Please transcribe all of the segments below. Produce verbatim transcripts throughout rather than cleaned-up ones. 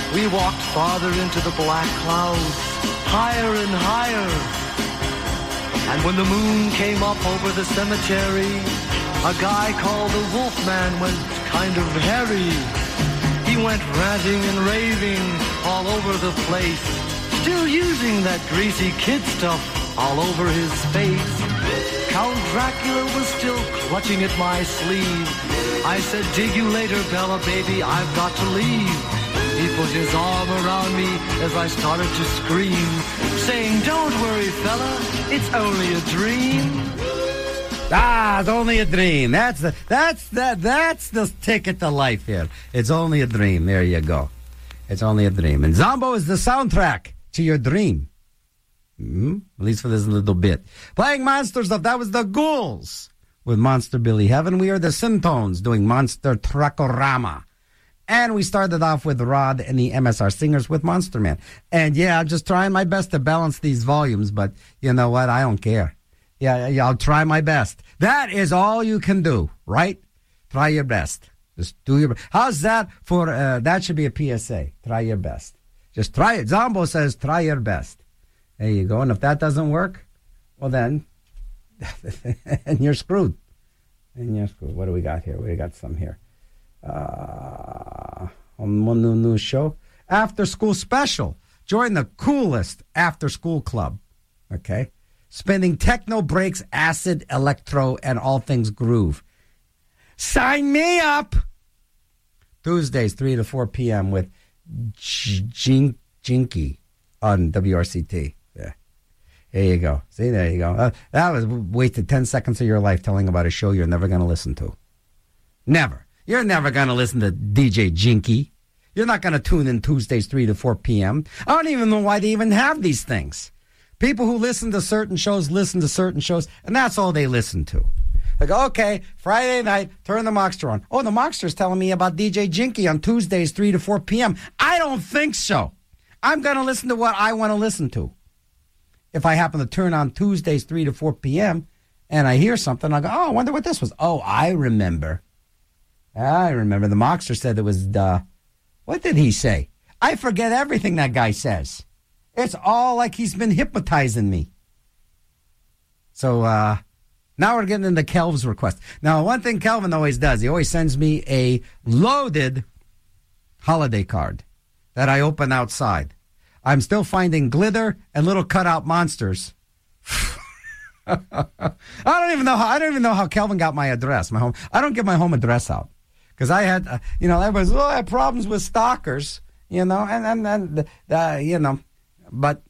We walked farther into the black clouds, higher and higher. And when the moon came up over the cemetery, a guy called the Wolfman went kind of hairy. He went ranting and raving all over the place, still using that greasy kid stuff all over his face. Count Dracula was still clutching at my sleeve. I said, dig you later, Bella, baby, I've got to leave. He put his arm around me as I started to scream, saying, don't worry, fella, it's only a dream. Ah, it's only a dream. That's the that's the, that's the ticket to life here. It's only a dream. There you go. It's only a dream. And Zombo is the soundtrack to your dream. Mm-hmm. At least for this little bit. Playing Monster Stuff, that was the Ghouls with Monster Billy Heaven. We are the Syntones doing Monster Truckorama. And we started off with Rod and the M S R Singers with Monster Man. And yeah, I'm just trying my best to balance these volumes, but you know what? I don't care. Yeah, yeah, I'll try my best. That is all you can do, right? Try your best. Just do your best. How's that for, uh, that should be a P S A. Try your best. Just try it. Zombo says, try your best. There you go. And if that doesn't work, well then, and you're screwed. And you're screwed. What do we got here? We got some here. Uh, on one new, new show. After School Special. Join the coolest after school club. Okay? Spending techno breaks, acid, electro, and all things groove. Sign me up! Tuesdays, three to four p.m. with Jin- Jinky on W R C T. Yeah. There you go. See, there you go. Uh, that was wasted ten seconds of your life telling about a show you're never going to listen to. Never. You're never going to listen to D J Jinky. You're not going to tune in Tuesdays, three to four p.m. I don't even know why they even have these things. People who listen to certain shows listen to certain shows, and that's all they listen to. They go, okay, Friday night, turn the Moxter on. Oh, the Moxter's telling me about D J Jinky on Tuesdays, three to four p.m. I don't think so. I'm going to listen to what I want to listen to. If I happen to turn on Tuesdays, three to four p.m., and I hear something, I go, oh, I wonder what this was. Oh, I remember. I remember. The Moxter said it was, uh, what did he say? I forget everything that guy says. It's all like he's been hypnotizing me. So uh, now we're getting into Kelv's request. Now, one thing Kelvin always does, he always sends me a loaded holiday card that I open outside. I'm still finding glitter and little cutout monsters. I don't even know how I don't even know how Kelvin got my address. My home. I don't give my home address out because I had, uh, you know, everybody's, oh, I had problems with stalkers, you know, and and and uh, you know. But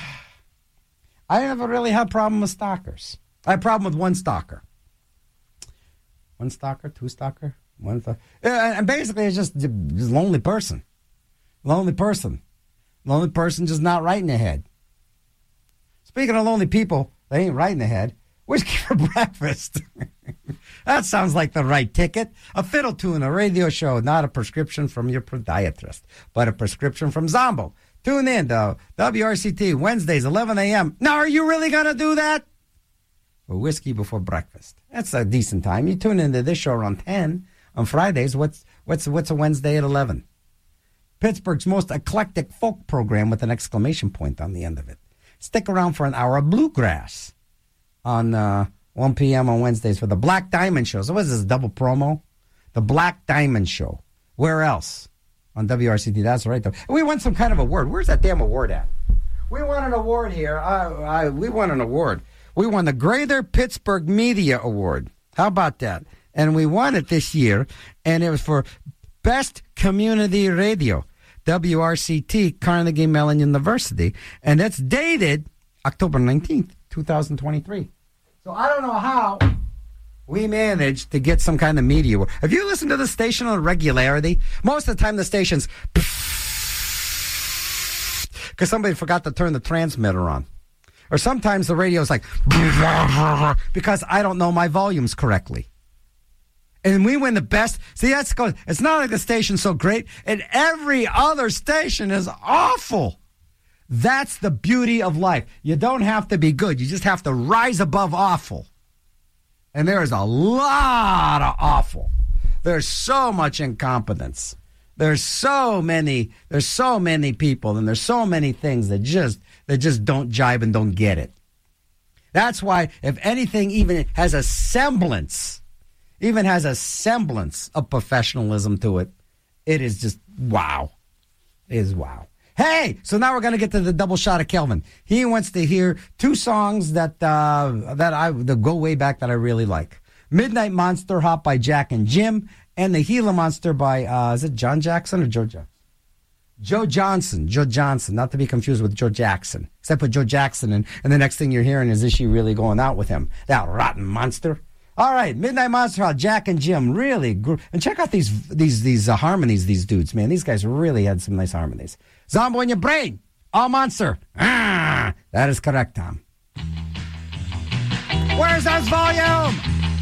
I never really had a problem with stalkers. I had a problem with one stalker. One stalker, two stalker, one stalker. And basically it's just a lonely person. Lonely person. Lonely person just not right in the head. Speaking of lonely people, they ain't right in the head. Whiskey for breakfast. That sounds like the right ticket. A fiddle tune, a radio show, not a prescription from your podiatrist, but a prescription from Zombo. Tune in to W R C T Wednesdays, eleven a.m. Now, are you really going to do that? For Whiskey Before Breakfast. That's a decent time. You tune into this show around ten on Fridays. What's what's what's a Wednesday at eleven? Pittsburgh's most eclectic folk program with an exclamation point on the end of it. Stick around for an hour of bluegrass on uh, one p.m. on Wednesdays for the Black Diamond Show. So what is this, double promo? The Black Diamond Show. Where else? On W R C T, that's right. Though. We won some kind of award. Where's that damn award at? We won an award here. I, I, we won an award. We won the Greater Pittsburgh Media Award. How about that? And we won it this year, and it was for Best Community Radio, W R C T, Carnegie Mellon University, and it's dated October nineteenth, twenty twenty-three. So I don't know how we managed to get some kind of media award. If you listen to the station on regularity, most of the time the station's because somebody forgot to turn the transmitter on. Or sometimes the radio's like because I don't know my volumes correctly. And we win the best. See, that's goes. It's not like the station's so great, and every other station is awful. That's the beauty of life. You don't have to be good. You just have to rise above awful. And there is a lot of awful. There's so much incompetence. There's so many, there's so many people, and there's so many things that just that just don't jibe and don't get it. That's why, if anything even has a semblance, even has a semblance of professionalism to it, it is just wow. It is wow. Hey, so now we're going to get to the double shot of Kelvin. He wants to hear two songs that uh, that I that go way back that I really like. Midnight Monster Hop by Jack and Jim, and The Gila Monster by, uh, is it John Jackson or Joe Jackson? Joe Johnson. Joe Johnson, not to be confused with Joe Jackson. Except put Joe Jackson in, and the next thing you're hearing is, is she really going out with him? That rotten monster. All right, Midnight Monster Hop, Jack and Jim, really. Gr- and check out these these these uh, harmonies, these dudes, man. These guys really had some nice harmonies. Zombo in your brain, all monster. Ah, that is correct, Tom. Where's our volume?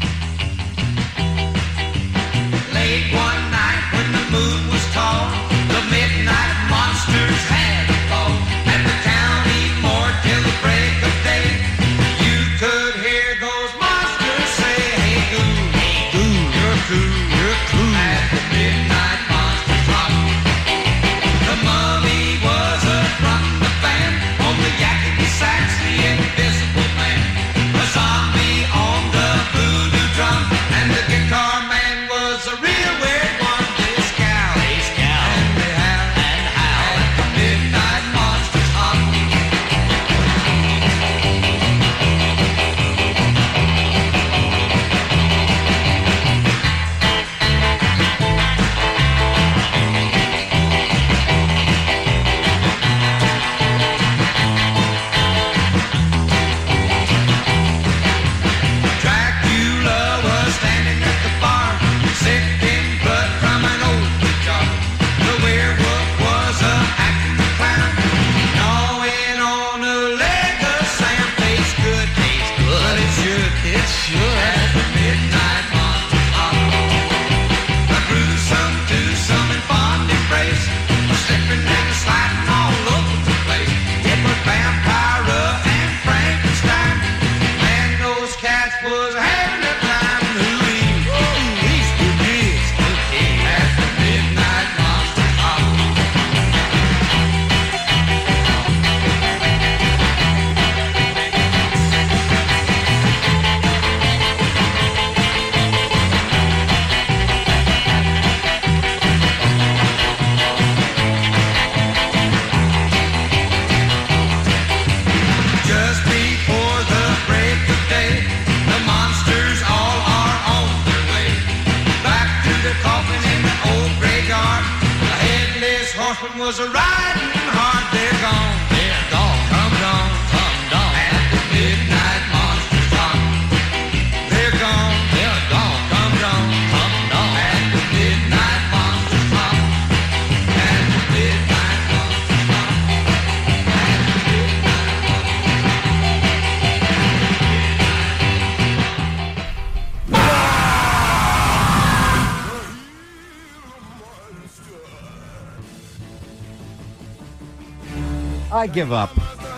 Late one night when the moon was tall, the midnight monsters had a ball at the county morgue till the break of day. You could hear those monsters say, "Hey, goo, hey, goo, you're cool, you're cool." At the midnight monsters hop, the mummy was a from the band on the yakety sax, the invisible man, a zombie on the voodoo drum, and the guitar man was a real weird one. They scowl, they scowl, and they howl, and howl at the midnight monsters hop. Dracula was standing at the bar, sipping blood from an old jar. The werewolf was a acting the clown, gnawing on a leg of Sam. Tastes good, tastes good, but it should, it should. At the midnight monsters hop, a gruesome twosome and fond embrace, a slipping and sliding all over the place. It was Vampira and Frankenstein, man, those cats was having a time. Ooh-wee, ooh-wee, spooky, spooky. At the midnight monsters hop. Just before the break of day, the monsters all are on their way back to the coffin in the old graveyard. The headless horseman was a riding hard. They're gone, they're gone, come down, come down. At the midnight monsters hop. They're gone, they're gone, come down, come down. At the midnight monsters hop. At the midnight monsters hop. At the midnight I give up.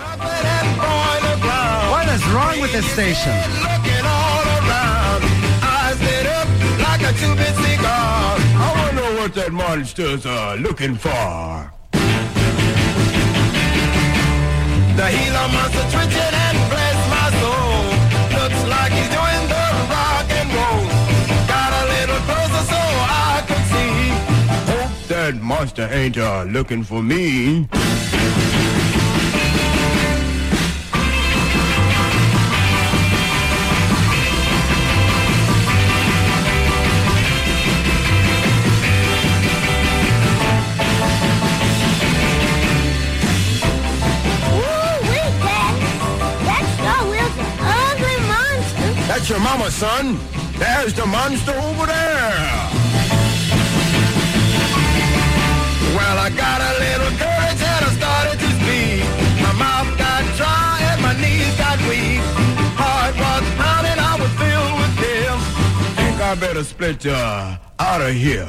What is wrong with this station? Looking all around, eyes lit up like a two-bit cigar. I wonder what that monster's uh, looking for. The Gila monster twitching and bless my soul. Looks like he's doing the rock and roll. Got a little closer so I can see. Hope that monster ain't uh, looking for me. That's your mama, son. There's the monster over there. Well, I got a little courage and I started to speak. My mouth got dry and my knees got weak. Heart was pounding, I was filled with fear. Think I better split uh, out of here.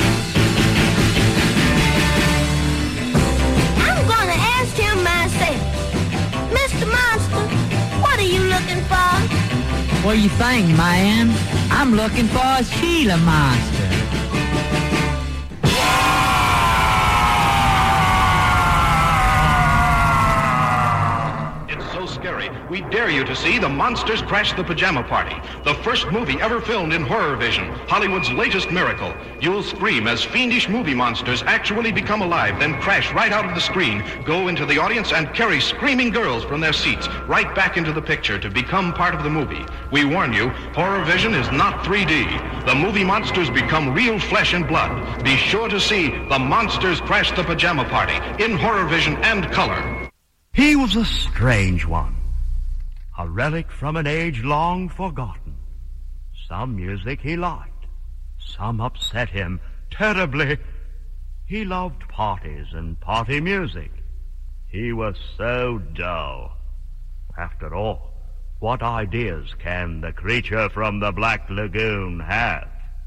I'm gonna ask him myself. Mister Monster, what are you looking for? What do you think, man? I'm looking for a Gila monster. you to see The Monsters Crash the Pajama Party, the first movie ever filmed in Horror Vision, Hollywood's latest miracle. You'll scream as fiendish movie monsters actually become alive, then crash right out of the screen, go into the audience, and carry screaming girls from their seats right back into the picture to become part of the movie. We warn you, Horror Vision is not three D. The movie monsters become real flesh and blood. Be sure to see The Monsters Crash the Pajama Party in Horror Vision and color. He was a strange one, a relic from an age long forgotten. Some music he liked, some upset him terribly. He loved parties and party music. He was so dull. After all, what ideas can the creature from the Black Lagoon have?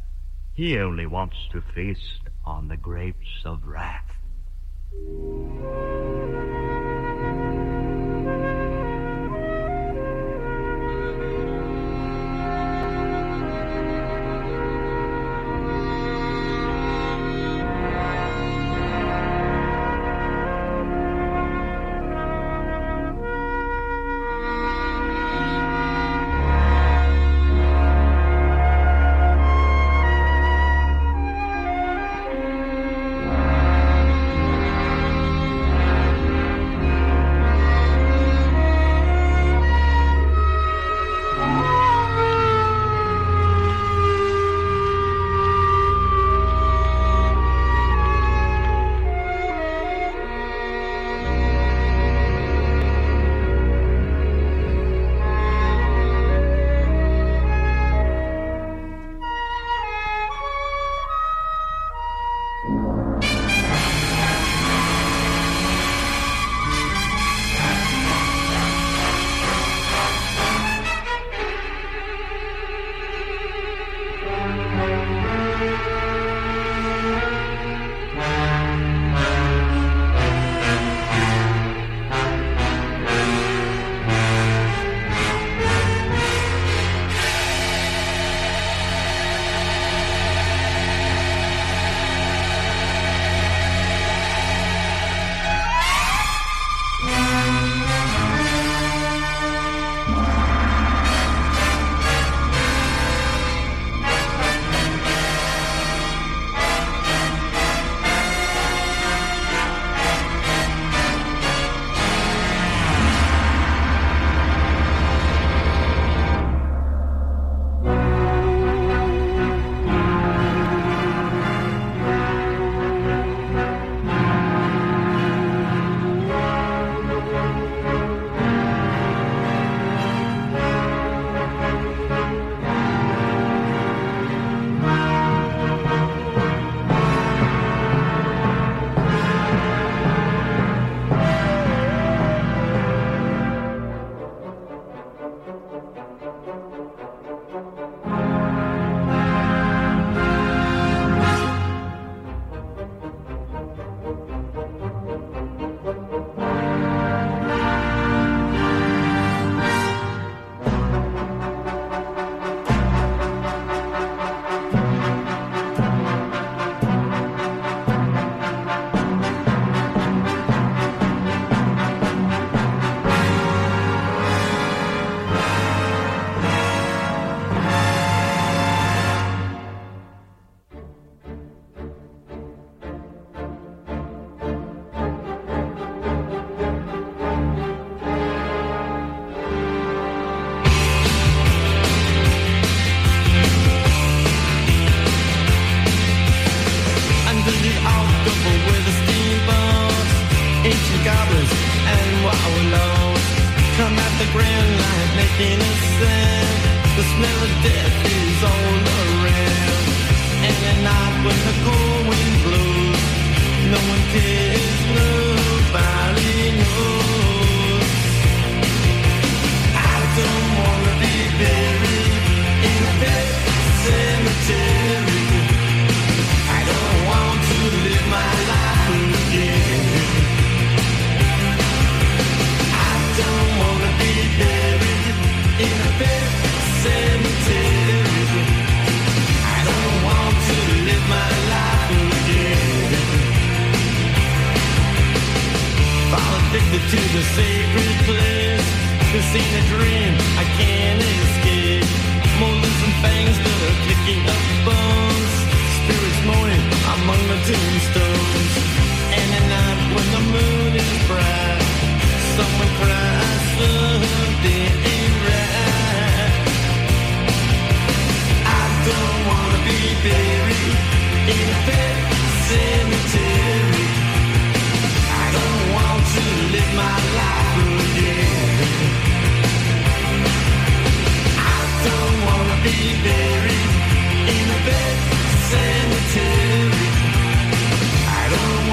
He only wants to feast on the grapes of wrath. To the sacred place This ain't a dream, I can't escape. More losing fangs that are kicking up bones. Spirits moaning among the tombstones. And at night when the moon is bright, someone cries something ain't right. I don't wanna be buried in a pet cemetery. I don't want to live my life again. I don't wanna be buried in a pet cemetery. I don't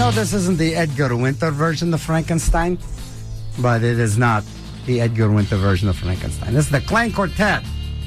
know this isn't the Edgar Winter version of Frankenstein, but it is not the Edgar Winter version of Frankenstein. This is the Clang Quartet.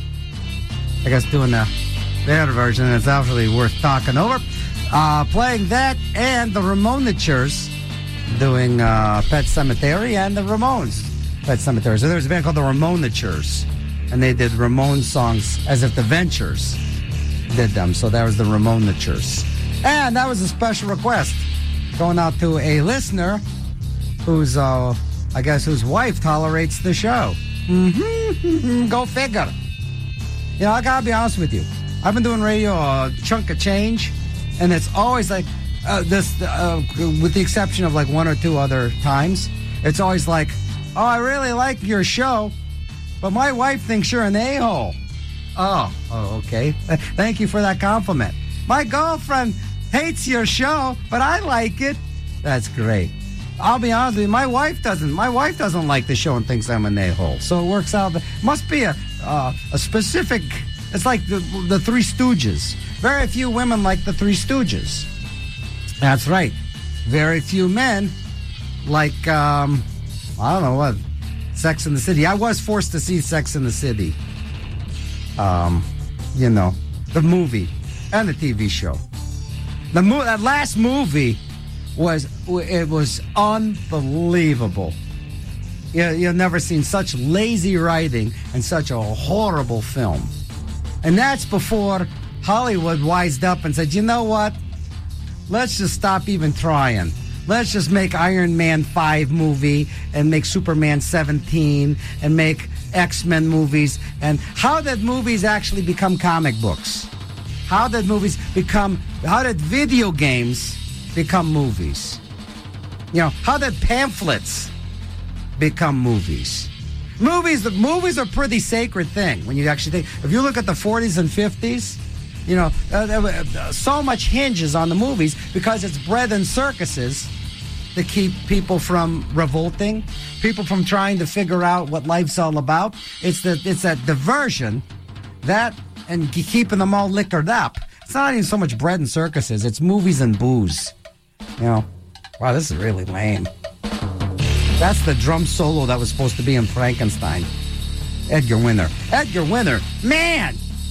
I guess doing the, their version is actually worth talking over. Uh, playing that and the Ramonatures doing uh, Pet Sematary and the Ramones Pet Sematary. So there's a band called the Ramonatures, and they did Ramones songs as if the Ventures did them. So that was the Ramonatures. And that was a special request going out to a listener whose, uh, I guess, whose wife tolerates the show. Mm-hmm. Go figure. You know, I gotta be honest with you. I've been doing radio a chunk of change, and it's always like uh, this, uh, with the exception of like one or two other times, it's always like, oh, I really like your show, but my wife thinks you're an a-hole. Oh, oh, okay. Thank you for that compliment. My girlfriend hates your show, but I like it. That's great. I'll be honest with you, my wife doesn't. My wife doesn't like the show and thinks I'm an a-hole. So it works out. Must be a uh, a specific. It's like the, the Three Stooges. Very few women like the Three Stooges. That's right. Very few men like. Um, I don't know what. Sex in the City. I was forced to see Sex in the City. Um, you know, the movie and the T V show. The mo- that last movie was it was unbelievable. You, you've never seen such lazy writing and such a horrible film. And that's before Hollywood wised up and said, you know what? Let's just stop even trying. Let's just make Iron Man five movie and make Superman seventeen and make X-Men movies. And how did movies actually become comic books? How did movies become, how did video games become movies? You know, how did pamphlets become movies? Movies, the movies are a pretty sacred thing when you actually think. If you look at the forties and fifties, you know, uh, uh, so much hinges on the movies because it's bread and circuses to keep people from revolting, people from trying to figure out what life's all about. It's the it's that diversion, that and keeping them all liquored up. It's not even so much bread and circuses. It's movies and booze. You know, wow, this is really lame. That's the drum solo that was supposed to be in Frankenstein. Edgar Winter. Edgar Winter, man!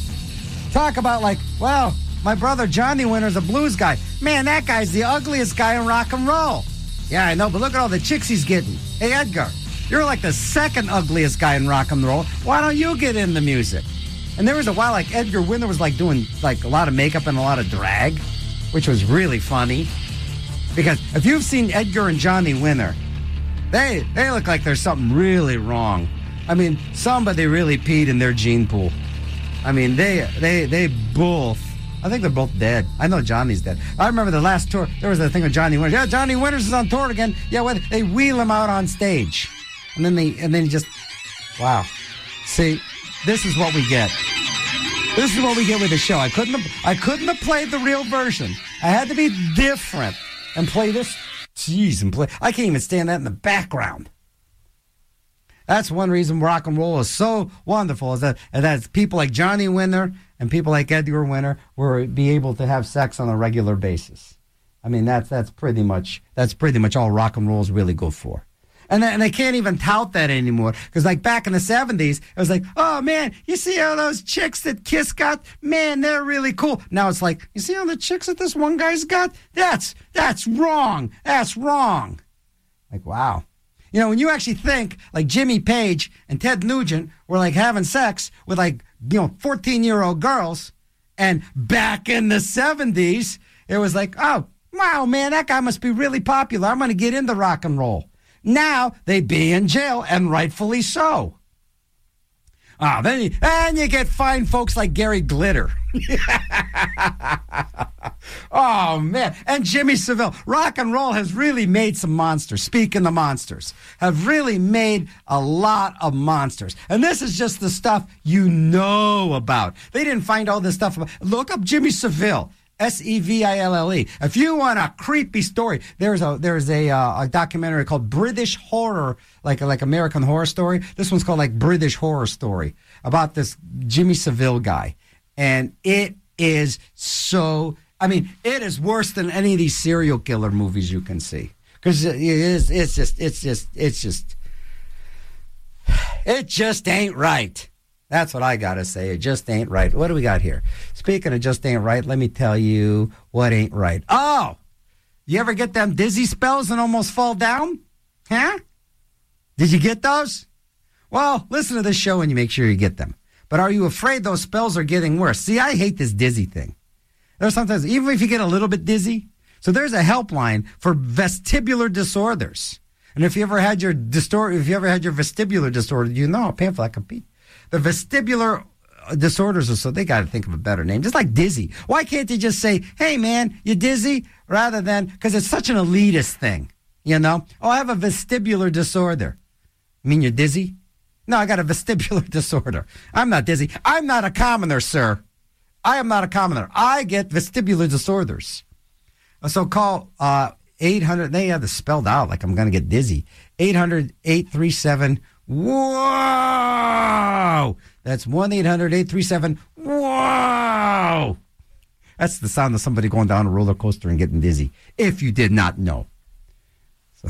Talk about like, wow, my brother Johnny Winter's a blues guy. Man, that guy's the ugliest guy in rock and roll. Yeah, I know, but look at all the chicks he's getting. Hey, Edgar, you're like the second ugliest guy in rock and roll. Why don't you get into music? And there was a while like Edgar Winter was like doing like a lot of makeup and a lot of drag, which was really funny. Because if you've seen Edgar and Johnny Winter, they they look like there's something really wrong. I mean, somebody really peed in their gene pool. I mean, they they they both. I think they're both dead. I know Johnny's dead. I remember the last tour. There was a thing with Johnny Winters. Yeah, Johnny Winters is on tour again. Yeah, well, they wheel him out on stage, and then they and then just wow. See, this is what we get. This is what we get with the show. I couldn't have, I couldn't have played the real version. I had to be different and play this. Jeez, and play. I can't even stand that in the background. That's one reason rock and roll is so wonderful, is that, and that people like Johnny Winter and people like Edgar Winter will be able to have sex on a regular basis. I mean, that's that's pretty much that's pretty much all rock and roll is really good for. And they, and they can't even tout that anymore, because like back in the seventies, it was like, oh man, you see all those chicks that Kiss got? Man, they're really cool. Now it's like, you see all the chicks that this one guy's got? That's that's wrong. That's wrong. Like, wow. You know, when you actually think like Jimmy Page and Ted Nugent were like having sex with like, you know, fourteen-year-old girls, and back in the seventies, it was like, oh, wow, man, that guy must be really popular. I'm going to get into rock and roll. Now they'd be in jail, and rightfully so. Ah, oh, then you, and you get fine folks like Gary Glitter. Oh, man. And Jimmy Savile. Rock and roll has really made some monsters. Speaking of monsters, have really made a lot of monsters. And this is just the stuff you know about. They didn't find all this stuff about. Look up Jimmy Savile. S E V I L L E. If you want a creepy story, there's a there's a uh, a documentary called British Horror, like like American Horror Story. This one's called like British Horror Story, about this Jimmy Savile guy, and it is so I mean, it is worse than any of these serial killer movies you can see. Because it is, it's just, it's just, it's just, it just ain't right. That's what I got to say. It just ain't right. What do we got here? Speaking of just ain't right, let me tell you what ain't right. Oh, you ever get them dizzy spells and almost fall down? Huh? Did you get those? Well, listen to this show and you make sure you get them. But are you afraid those spells are getting worse? See, I hate this dizzy thing. There's sometimes, even if you get a little bit dizzy, so there's a helpline for vestibular disorders. And if you ever had your distor- if you ever had your vestibular disorder, you know, painful that could be. The vestibular disorders are so they got to think of a better name, just like dizzy. Why can't they just say, "Hey, man, you dizzy?" Rather than because it's such an elitist thing, you know? Oh, I have a vestibular disorder. You mean you're dizzy? No, I got a vestibular disorder. I'm not dizzy. I'm not a commoner, sir. I am not a commoner. I get vestibular disorders. So call uh, eight hundred. They have this spelled out like I'm going to get dizzy. eight hundred, eight three seven, whoa! That's one eight hundred, eight three seven, whoa! That's the sound of somebody going down a roller coaster and getting dizzy. If you did not know. So,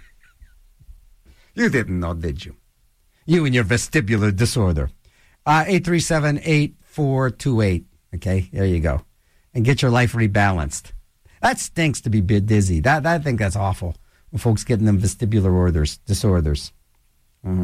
you didn't know, did you? You and your vestibular disorder. Uh, eight three seven, eight four two eight. Okay, there you go. And get your life rebalanced. That stinks to be bit dizzy. That, that I think that's awful. When folks getting them vestibular orders, disorders. Uh-huh.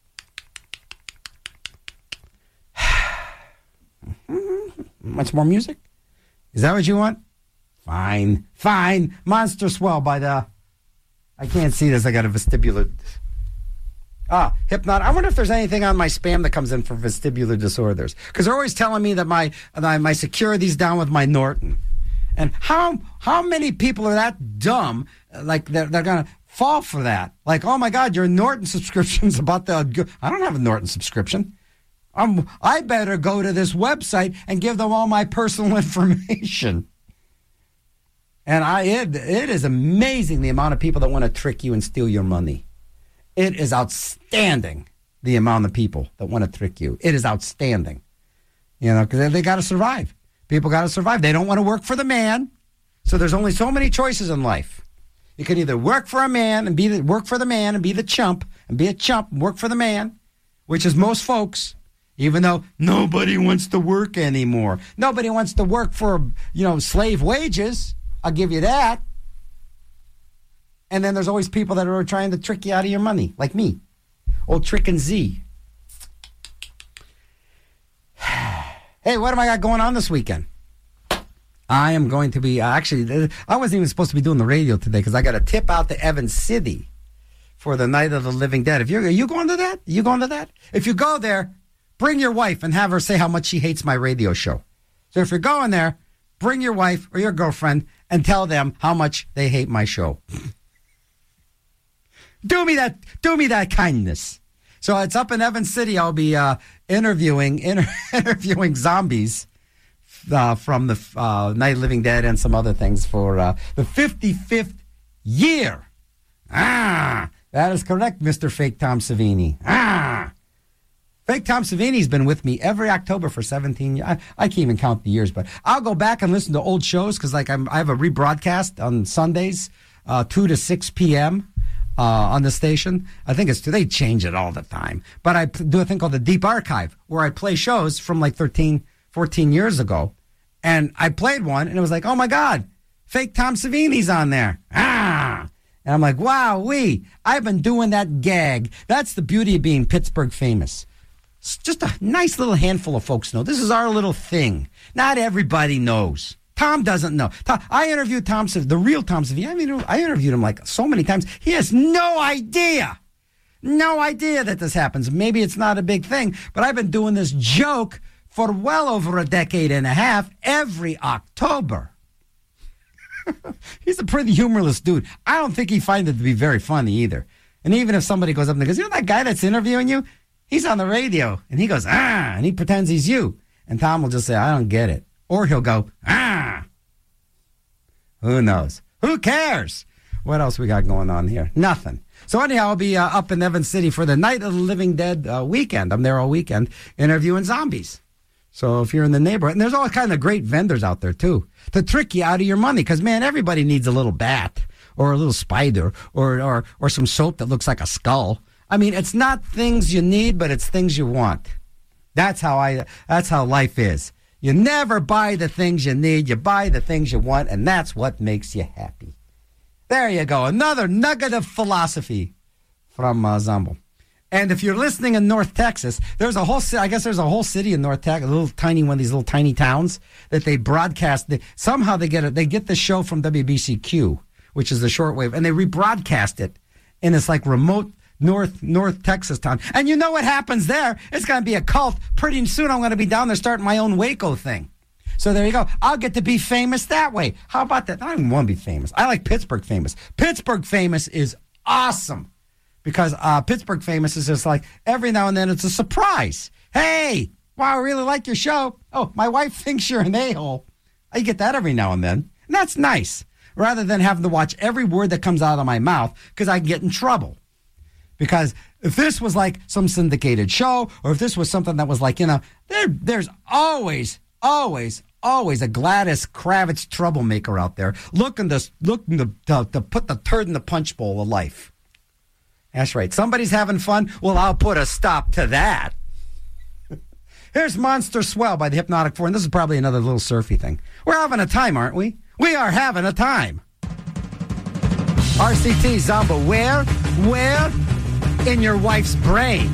Much more music? Is that what you want? Fine. Fine. Monster Swell by the... I can't see this. I got a vestibular... Ah, Hypnot. I wonder if there's anything on my spam that comes in for vestibular disorders. Because they're always telling me that my that my security's down with my Norton. And how how many people are that dumb, like they're, they're going to fall for that? Like, oh, my God, your Norton subscription's about the... I don't have a Norton subscription. Um, I better go to this website and give them all my personal information. And I it, it is amazing the amount of people that want to trick you and steal your money. It is outstanding, the amount of people that want to trick you. It is outstanding. You know, because they, they got to survive. People got to survive. They don't want to work for the man. So there's only so many choices in life. You can either work for a man and be the, work for the man and be the chump and be a chump and work for the man, which is most folks, even though nobody wants to work anymore. Nobody wants to work for, you know, slave wages. I'll give you that. And then there's always people that are trying to trick you out of your money, like me. Old Trick and Z. Hey, what am I got going on this weekend? I am going to be, uh, actually, I wasn't even supposed to be doing the radio today because I got a tip out to Evan City for the Night of the Living Dead. If you're, are you going to that? Are you going to that? If you go there, bring your wife and have her say how much she hates my radio show. So if you're going there, bring your wife or your girlfriend and tell them how much they hate my show. Do me that, do me that kindness. So it's up in Evans City. I'll be uh, interviewing inter- interviewing zombies uh, from the uh, Night of the Living Dead and some other things for uh, the fifty-fifth year. Ah, that is correct, Mister Fake Tom Savini. Ah, Fake Tom Savini's been with me every October for seventeen years. I, I can't even count the years, but I'll go back and listen to old shows because, like, I'm, I have a rebroadcast on Sundays, uh, two to six p.m. Uh, on the station. I think it's, they change it all the time. But I do a thing called the Deep Archive, where I play shows from like thirteen, fourteen years ago. And I played one, and it was like, oh my God, Fake Tom Savini's on there. Ah! And I'm like, wow, we, I've been doing that gag. That's the beauty of being Pittsburgh famous. It's just a nice little handful of folks know. This is our little thing. Not everybody knows. Tom doesn't know. Tom, I interviewed Tom, the real Tom Savini. I mean, I interviewed him like so many times. He has no idea, no idea that this happens. Maybe it's not a big thing, but I've been doing this joke for well over a decade and a half every October. He's a pretty humorless dude. I don't think he finds it to be very funny either. And even if somebody goes up and goes, you know that guy that's interviewing you? He's on the radio. And he goes, ah, and he pretends he's you. And Tom will just say, I don't get it. Or he'll go, ah. Who knows? Who cares? What else we got going on here? Nothing. So anyhow, I'll be uh, up in Evans City for the Night of the Living Dead uh, weekend. I'm there all weekend interviewing zombies. So if you're in the neighborhood, and there's all kind of great vendors out there too to trick you out of your money. Because man, everybody needs a little bat or a little spider or or or some soap that looks like a skull. I mean, it's not things you need, but it's things you want. That's how I. That's how life is. You never buy the things you need. You buy the things you want, and that's what makes you happy. There you go. Another nugget of philosophy from uh, Zumble. And if you're listening in North Texas, there's a whole, I guess there's a whole city in North Texas, a little tiny one of these little tiny towns that they broadcast. They, somehow they get it. They get the show from W B C Q, which is the shortwave, and they rebroadcast it in this like remote North North Texas town. And you know what happens there? It's going to be a cult. Pretty soon I'm going to be down there starting my own Waco thing. So there you go. I'll get to be famous that way. How about that? I don't even want to be famous. I like Pittsburgh famous. Pittsburgh famous is awesome. Because uh, Pittsburgh famous is just like every now and then it's a surprise. Hey, wow, I really like your show. Oh, my wife thinks you're an a-hole. I get that every now and then. And that's nice. Rather than having to watch every word that comes out of my mouth because I can get in trouble. Because if this was like some syndicated show or if this was something that was like, you know, there, there's always, always, always a Gladys Kravitz troublemaker out there looking to, looking to, to, to put the turd in the punch bowl of life. That's right. Somebody's having fun. Well, I'll put a stop to that. Here's Monster Swell by the Hypnotic Four, and this is probably another little surfy thing. We're having a time, aren't we? We are having a time. R C T Zumba, where? Where? In your wife's brain.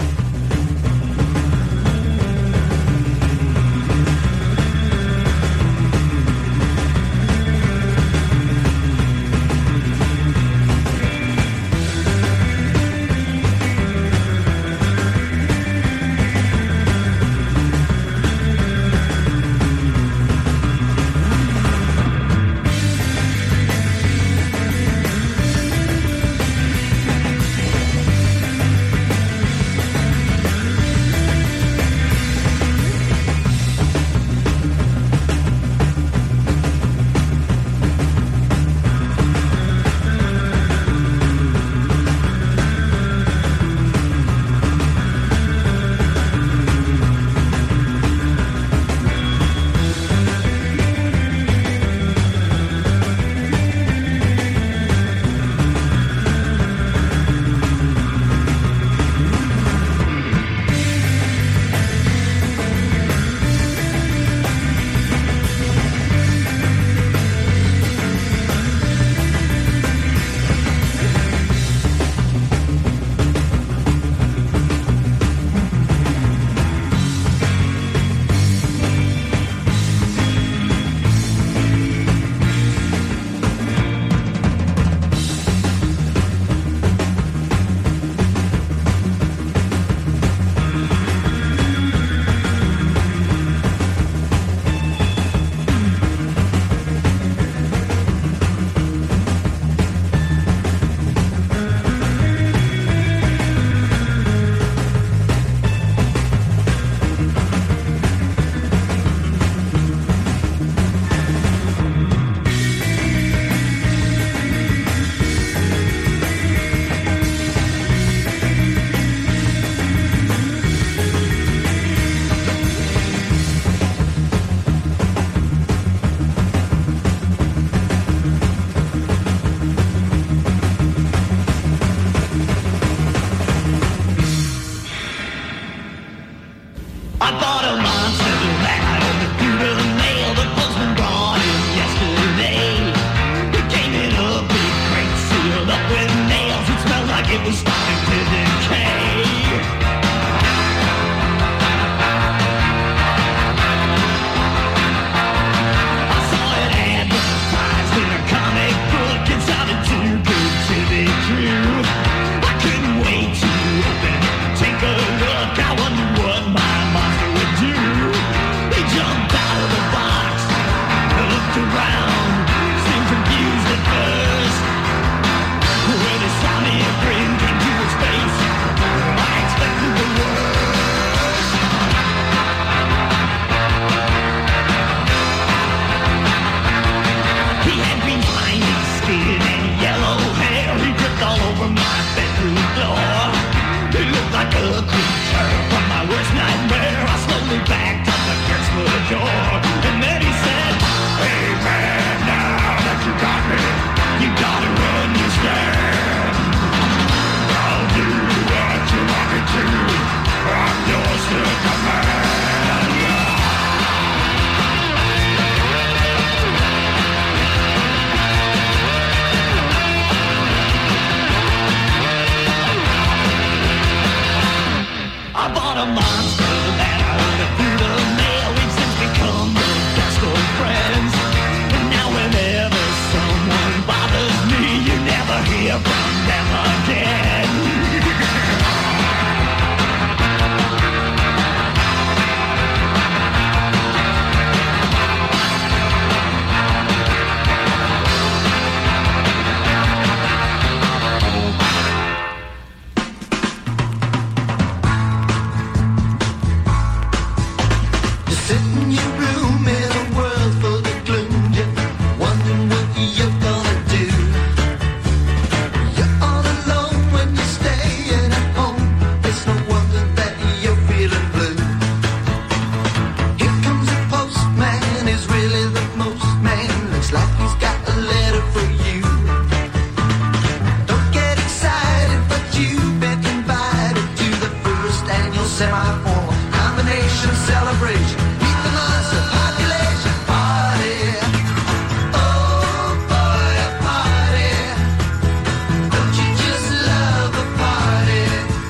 semi-formal combination celebration. Meet the monster population party. Oh boy, a party. Don't you just love a party?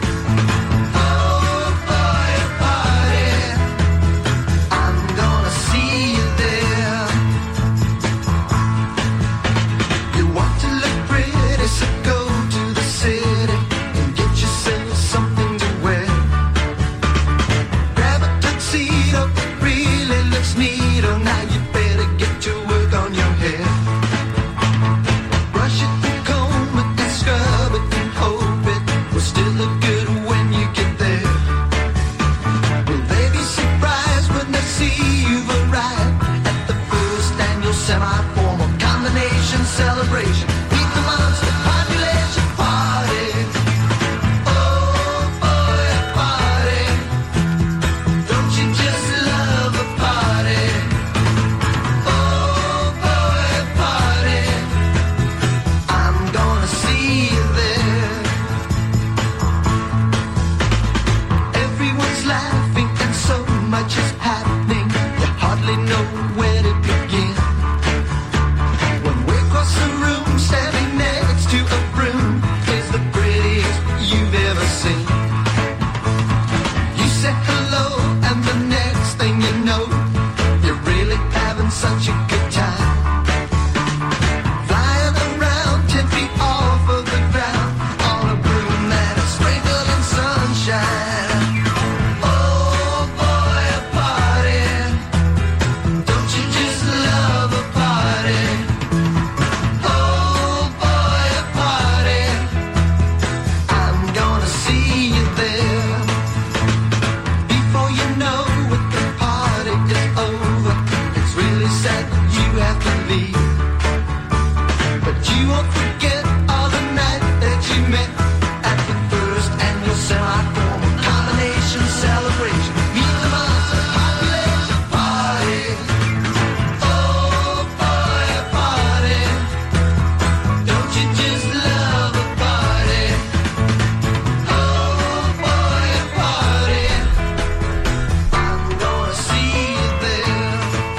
Oh boy, a party. I'm gonna see you there. You want to look pretty, so go to the city and get yourself something to wear. Grab a tuxedo, it really looks neat. Oh, now you better get to work on your hair. Brush it and comb it and scrub it and hope it will still look good when you get there. Will they be surprised when they see you've arrived at the first annual semi-formal combination celebration? Meet the monster population party. Oh boy, a party. Don't you just love a party? Oh boy, a party. I'm gonna see you there. Everyone's laughing and so much is happening. You hardly know where to begin. When we cross the room, standing next to a broom is the prettiest you've ever seen. You say hello, and the next thing you know, you're really having such a good time. Flying around ten feet off of the ground on a broom that is sprinkled in sunshine. Oh boy, a party. Don't you just love a party? Oh boy, a party. I'm gonna see you there. Before you know it, the party is over. It's really sad that you have to leave, but you won't forget all the night that you met at the first annual semi-formal combination celebration. Meet the monster population party. Oh boy, a party. Don't you just love a party? Oh boy, a party. I'm gonna see you there.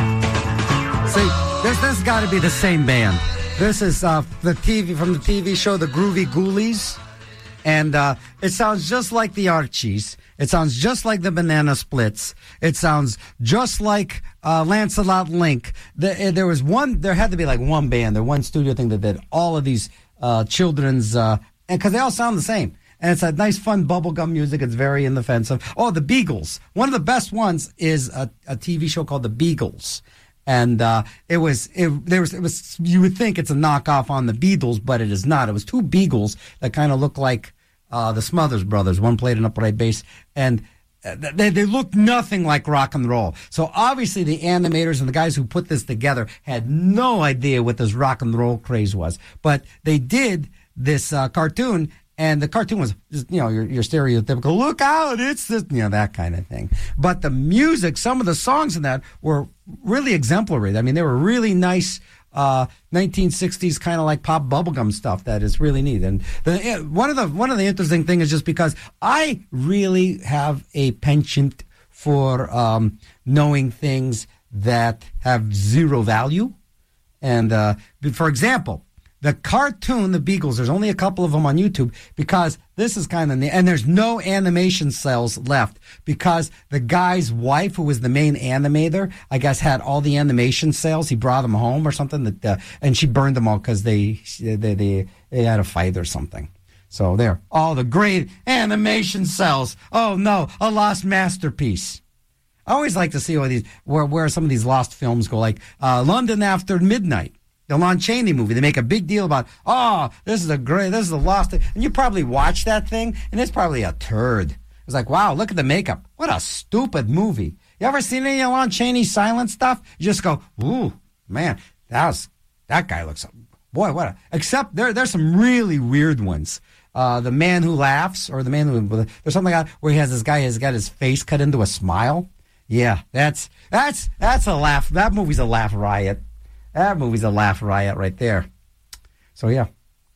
See, this this has got to be the same band. This is uh, the T V from the T V show The Groovy Ghoulies, and uh, it sounds just like the Archies. It sounds just like the Banana Splits. It sounds just like uh, Lancelot Link. The, there was one. There had to be like one band, or one studio thing that did all of these uh, children's, uh, and because they all sound the same. And it's a nice, fun bubblegum music. It's very inoffensive. Oh, the Beagles. One of the best ones is a, a T V show called The Beagles. And uh, it was, it, there was, it was, you would think it's a knockoff on the Beatles, but it is not. It was two Beagles that kind of look like uh, the Smothers Brothers. One played an upright bass, and they, they looked nothing like rock and roll. So obviously the animators and the guys who put this together had no idea what this rock and roll craze was. But they did this uh, cartoon, and the cartoon was just, you know, your, your stereotypical, look out, it's this, you know, that kind of thing. But the music, some of the songs in that were really exemplary. I mean, they were really nice, uh, nineteen sixties kind of like pop bubblegum stuff that is really neat. And the, one of the, one of the interesting things is just because I really have a penchant for, um, knowing things that have zero value. And, uh, for example, the cartoon, The Beagles, there's only a couple of them on YouTube because this is kind of, and there's no animation cells left because the guy's wife, who was the main animator, I guess had all the animation cells. He brought them home or something, that, uh, and she burned them all because they, they, they, they had a fight or something. So there, all the great animation cells. Oh no, a lost masterpiece. I always like to see all these, where, where some of these lost films go, like, uh, London After Midnight. The Lon Chaney movie. They make a big deal about, oh, this is a great, this is a lost, and you probably watch that thing, and it's probably a turd. It's like, wow, look at the makeup. What a stupid movie. You ever seen any of Lon Chaney silent stuff? You just go, ooh, man, that was, that guy looks, boy, what a, except there, there's some really weird ones. Uh, The Man Who Laughs, or The Man Who, there's something like that where he has this guy has got his face cut into a smile. Yeah, that's, that's, that's a laugh. That movie's a laugh riot. That movie's a laugh riot right there. So, yeah.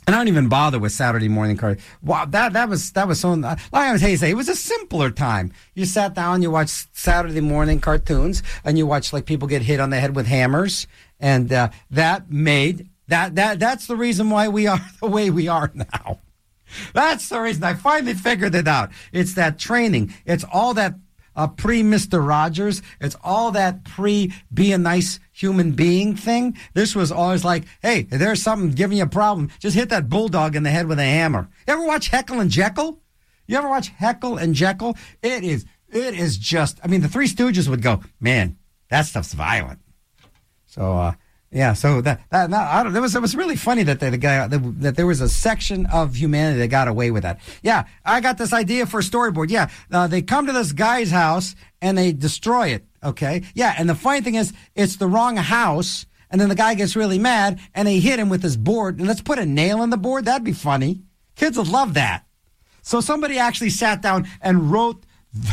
And I don't even bother with Saturday morning cartoons. Wow, that that was that was so. Like I was say, it was a simpler time. You sat down, you watched Saturday morning cartoons, and you watched like people get hit on the head with hammers, and uh, that made that that that's the reason why we are the way we are now. That's the reason. I finally figured it out. It's that training. It's all that. Uh, pre-Mister Rogers. It's all that pre-be a nice human being thing. This was always like, hey, if there's something giving you a problem, just hit that bulldog in the head with a hammer. You ever watch Heckle and Jekyll? You ever watch Heckle and Jekyll? It is, it is just, I mean, the Three Stooges would go, man, that stuff's violent. So, uh, yeah, so that, that, that I don't, it was, it was really funny that the, the guy, that, that there was a section of humanity that got away with that. Yeah, I got this idea for a storyboard. Yeah, uh, they come to this guy's house and they destroy it. Okay. Yeah. And the funny thing is, it's the wrong house. And then the guy gets really mad and they hit him with his board. And let's put a nail in the board. That'd be funny. Kids would love that. So somebody actually sat down and wrote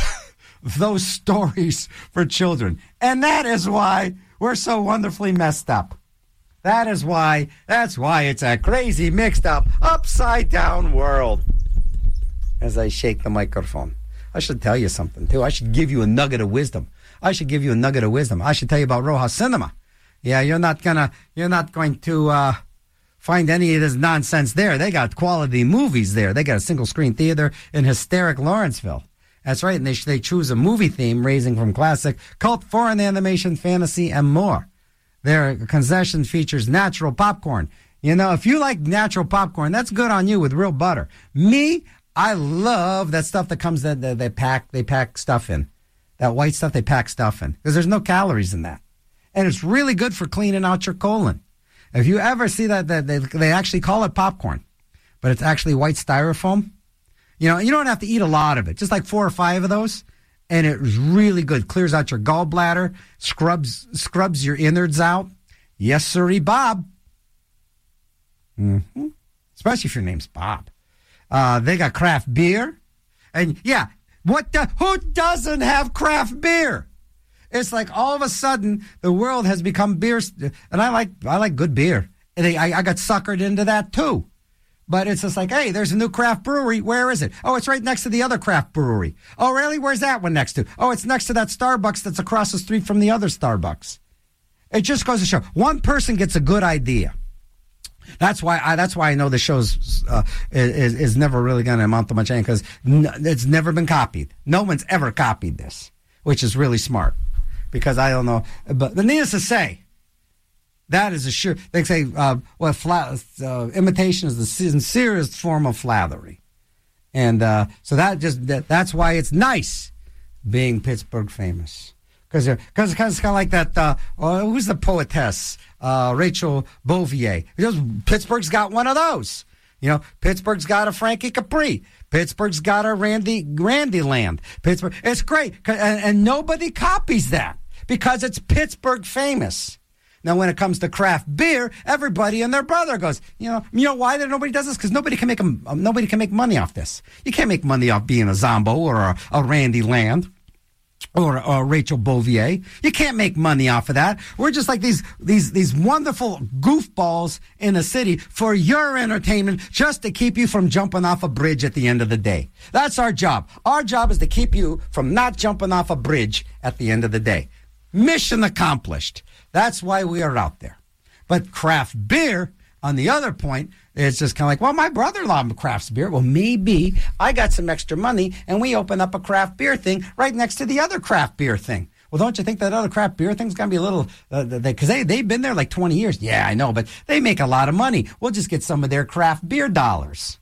those stories for children. And that is why we're so wonderfully messed up. That is why, that's why it's a crazy, mixed up, upside down world. As I shake the microphone. I should tell you something, too. I should give you a nugget of wisdom. I should give you a nugget of wisdom. I should tell you about Rojas Cinema. Yeah, you're not gonna, you're not going to uh, find any of this nonsense there. They got quality movies there. They got a single screen theater in hysteric Lawrenceville. That's right, and they they choose a movie theme ranging from classic, cult, foreign animation, fantasy, and more. Their concession features natural popcorn. You know, if you like natural popcorn, that's good on you with real butter. Me, I love that stuff that comes that they pack they pack stuff in. That white stuff they pack stuff in because there's no calories in that, and it's really good for cleaning out your colon. If you ever see that, that they they actually call it popcorn, but it's actually white styrofoam. You know, you don't have to eat a lot of it, just like four or five of those. And it was really good. Clears out your gallbladder, scrubs scrubs your innards out. Yes, sirree, Bob. Mm-hmm. Especially if your name's Bob. Uh, they got craft beer. And yeah, what the, who doesn't have craft beer? It's like all of a sudden the world has become beer. And I like I like good beer. And they, I, I got suckered into that too. But it's just like, hey, there's a new craft brewery. Where is it? Oh, it's right next to the other craft brewery. Oh, really? Where's that one next to? Oh, it's next to that Starbucks that's across the street from the other Starbucks. It just goes to show one person gets a good idea. That's why I, that's why I know the show's uh, is, is never really going to amount to much anything because n- it's never been copied. No one's ever copied this, which is really smart because I don't know. But, but needless to say, that is a sure. They say, uh, well, flat, uh, imitation is the sincerest form of flattery, and uh, so that just that, that's why it's nice being Pittsburgh famous because because it's kind of like that. Uh, oh, who's the poetess? Uh, Rachel Bouvier. Because Pittsburgh's got one of those. You know, Pittsburgh's got a Frankie Capri. Pittsburgh's got a Randy Randy Land. Pittsburgh. It's great, and, and nobody copies that because it's Pittsburgh famous. Now, when it comes to craft beer, everybody and their brother goes, you know, you know why that nobody does this? Because nobody can make um, nobody can make money off this. You can't make money off being a Zombo or a, a Randy Land or a Rachel Bouvier. You can't make money off of that. We're just like these these these wonderful goofballs in the city for your entertainment, just to keep you from jumping off a bridge at the end of the day. That's our job. Our job is to keep you from not jumping off a bridge at the end of the day. Mission accomplished. That's why we are out there. But craft beer, on the other point, it's just kind of like, well, my brother-in-law crafts beer. Well, maybe I got some extra money and we open up a craft beer thing right next to the other craft beer thing. Well, don't you think that other craft beer thing's going to be a little, uh, because they, they've been there like twenty years. Yeah, I know, but they make a lot of money. We'll just get some of their craft beer dollars.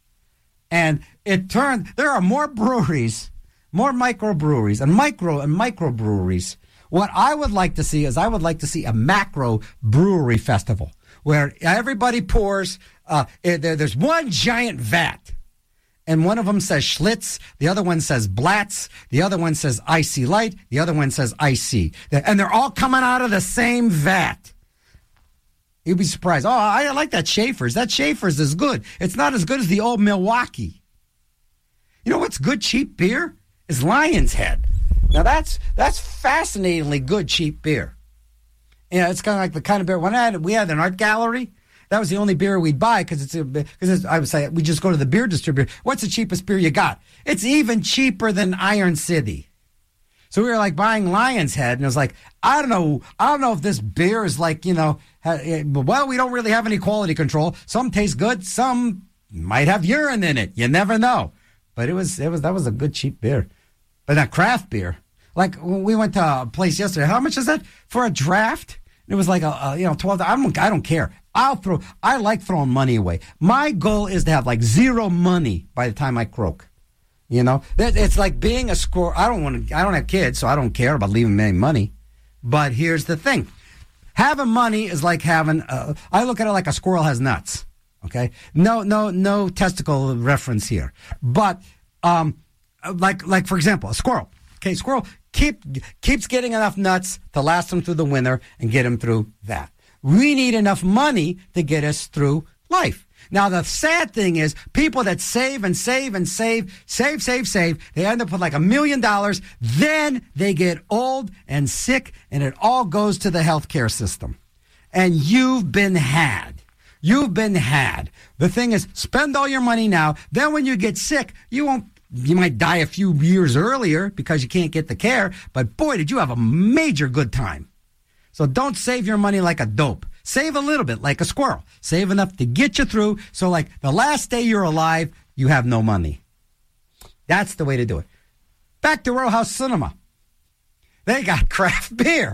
And it turned, there are more breweries, more microbreweries and micro and microbreweries. What I would like to see is I would like to see a macro brewery festival where everybody pours. Uh, there, there's one giant vat, and one of them says Schlitz, the other one says Blatz, the other one says Icy Light, the other one says Icy, and they're all coming out of the same vat. You'd be surprised. Oh, I like that Schaefer's. That Schaefer's is good. It's not as good as the old Milwaukee. You know what's good cheap beer? Is Lion's Head. Now, that's that's fascinatingly good, cheap beer. You know, it's kind of like the kind of beer. When I had, we had an art gallery, That was the only beer we'd buy because it's because I would say we just go to the beer distributor. What's the cheapest beer you got? It's even cheaper than Iron City. So we were like buying Lion's Head, and it was like, I don't know, I don't know if this beer is like, you know, ha- well, we don't really have any quality control. Some taste good, some might have urine in it. You never know. But it was, it was, that was a good cheap beer. But not craft beer. Like when we went to a place yesterday, how much is that for a draft? It was like a, a you know, twelve. I don't, I don't care. I'll throw, I like throwing money away. My goal is to have like zero money by the time I croak. You know, it's like being a squirrel. I don't want to, I don't have kids, so I don't care about leaving any money. But here's the thing. Having money is like having, uh, I look at it like a squirrel has nuts. Okay. No, no, no testicle reference here. But, um, like, like for example, a squirrel. Okay. Squirrel keep, keeps getting enough nuts to last them through the winter and get them through that. We need enough money to get us through life. Now, the sad thing is people that save and save and save, save, save, save, they end up with like a million dollars. Then they get old and sick, and it all goes to the healthcare system. And you've been had. You've been had. The thing is, spend all your money now. Then when you get sick, you won't, you might die a few years earlier because you can't get the care. But boy, did you have a major good time. So don't save your money like a dope. Save a little bit like a squirrel. Save enough to get you through. So like the last day you're alive, you have no money. That's the way to do it. Back to Row House Cinema. They got craft beer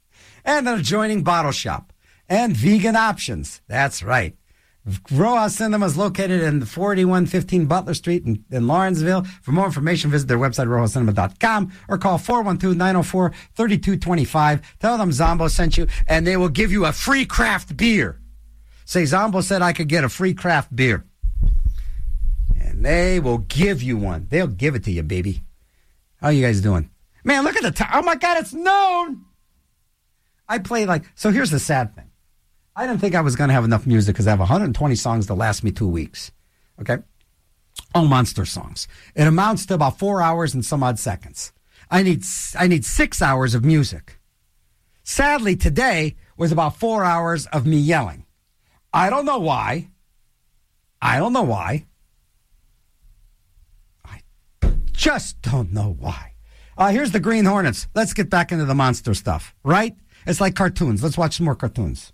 and an adjoining bottle shop and vegan options. That's right. Row House Cinema is located in forty-one fifteen Butler Street in, in Lawrenceville. For more information, visit their website, row house cinema dot com, or call four one two, nine oh four, three two two five. Tell them Zombo sent you, and they will give you a free craft beer. Say, Zombo said I could get a free craft beer. And they will give you one. They'll give it to you, baby. How you guys doing? Man, look at the time. Oh, my God, it's noon. I play like, so here's the sad thing. I didn't think I was going to have enough music because I have one hundred twenty songs to last me two weeks. Okay? All monster songs. It amounts to about four hours and some odd seconds. I need I need six hours of music. Sadly, today was about four hours of me yelling. I don't know why. I don't know why. I just don't know why. Uh, here's the Green Hornets. Let's get back into the monster stuff, right? It's like cartoons. Let's watch some more cartoons.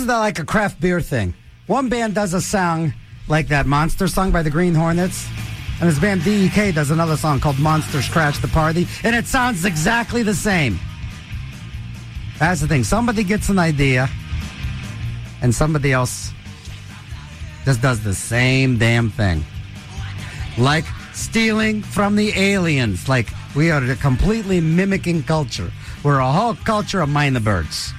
is like a craft beer thing. One band does a song like that Monster song by the Green Hornets, and this band D E K does another song called Monsters Crash the Party, and it sounds exactly the same. That's the thing. Somebody gets an idea, and somebody else just does the same damn thing. Like stealing from the aliens. Like we are completely mimicking culture. We're a whole culture of mind the birds.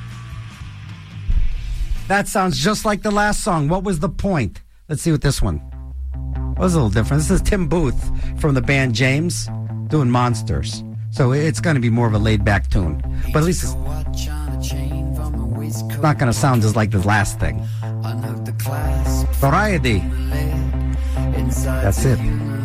That sounds just like the last song. What was the point? Let's see what this one was. A little different. This is Tim Booth from the band James doing Monsters. So it's going to be more of a laid-back tune. But at least it's not going to sound just like the last thing. Variety. That's it.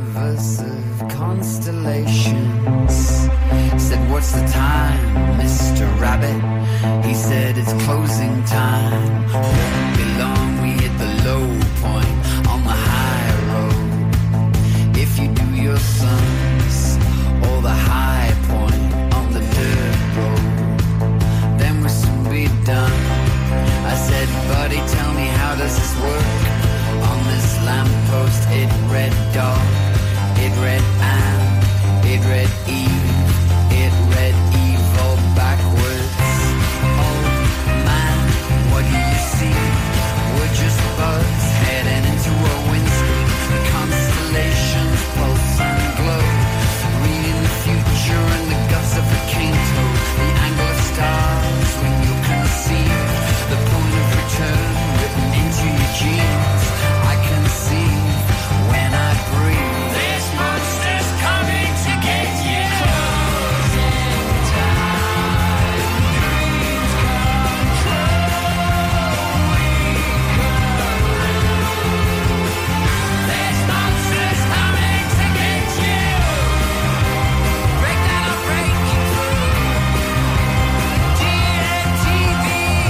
Constellations. Said, what's the time, Mister Rabbit? He said, it's closing time. Won't be long, we hit the low point on the high road. If you do your sums, or the high point on the dirt road, then we'll soon be done. I said, buddy, tell me, how does this work? On this lamppost, it read dog. It read Anne, it read Eve, it read evil backwards. Oh man, what do you see? We're just bugs heading into a windscreen. The constellations pulse and glow, reading the future and the guts of a cane toad. The angle of stars when you conceive, the point of return written into your genes. I conceive when I breathe. Monsters coming to get you. There's monsters coming to get you. Break down or break you through. G M T V.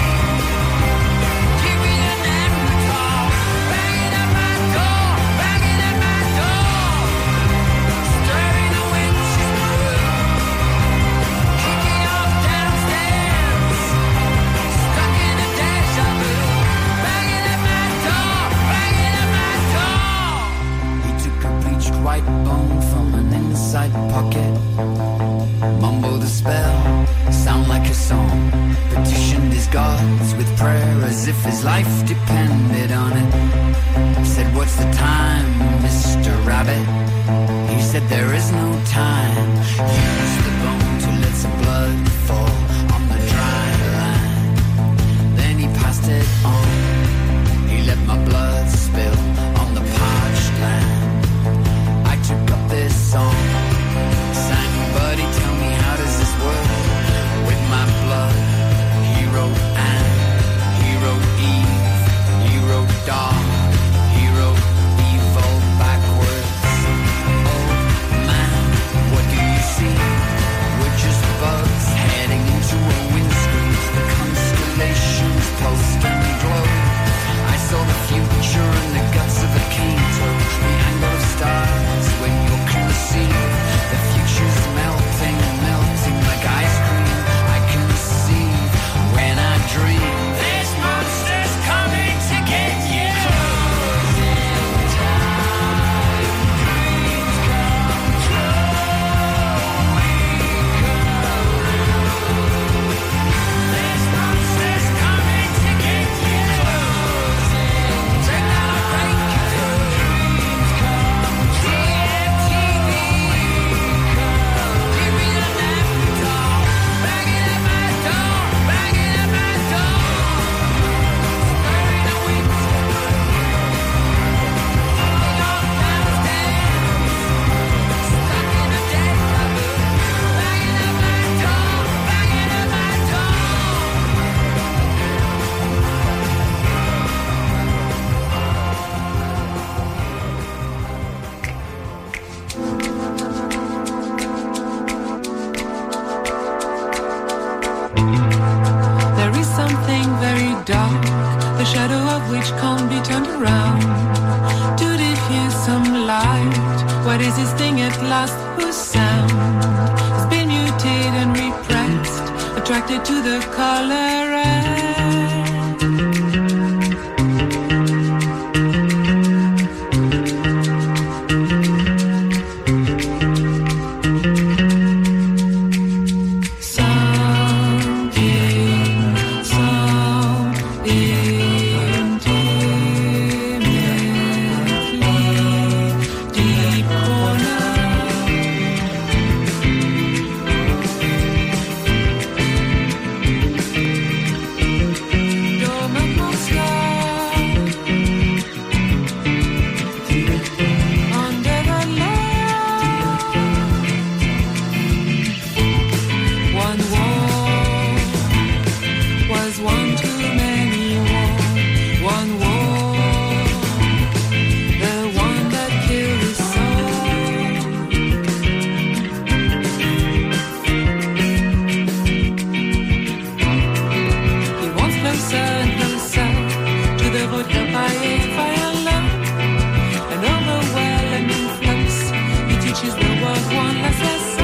Give me an avatar. Banging at my door. Banging at my door. Stirring the winches through, kicking off downstairs, stuck in a deja vu, banging at my door, banging at my door. He took a bleached white bone from an inside pocket, mumbled a spell, sound like a song, petitioned his gods with prayer as if his life depended on it. Said, what's the time, Mister Rabbit? He said, there is no time. Use the bone to let some blood fall on the dry line. Then he passed it on. He let my blood spill on the parched land. I took up this song, sang, buddy, tell me, how does this work? With my blood, he wrote Anne, he wrote Eve, he wrote Dog, he wrote evil backwards. What do you see? We're just bugs heading into a windscreen. The constellations pulsed and glow. I saw the future in the guts of a cane toad. The angle of stars when you're conceived. The future's melting, melting like ice cream. I conceive when I dream. There's monsters coming to get you. The shadow of which can't be turned around to diffuse some light. What is this thing at last whose sound has been muted and repressed, attracted to the color red? deep corner. Dormant monster under the light. One war was one too many war. One war, the one that killed his soul. He wants closer and closer to the road held by a violin. An overwhelming flux, he teaches the world one last lesson.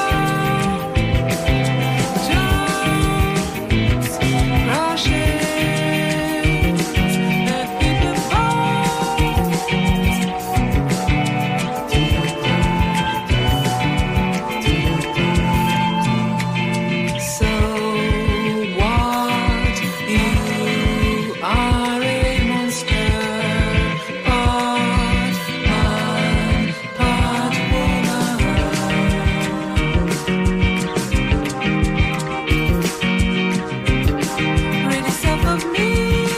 Jumps, rushes, let people fall. So what? You are a monster, part man, part woman. Rid yourself of me.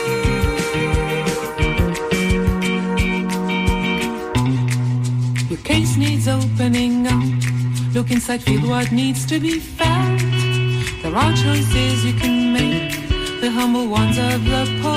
Your case needs opening up. Look inside, feel what needs to be felt. There are choices you can make, the humble ones of the poor.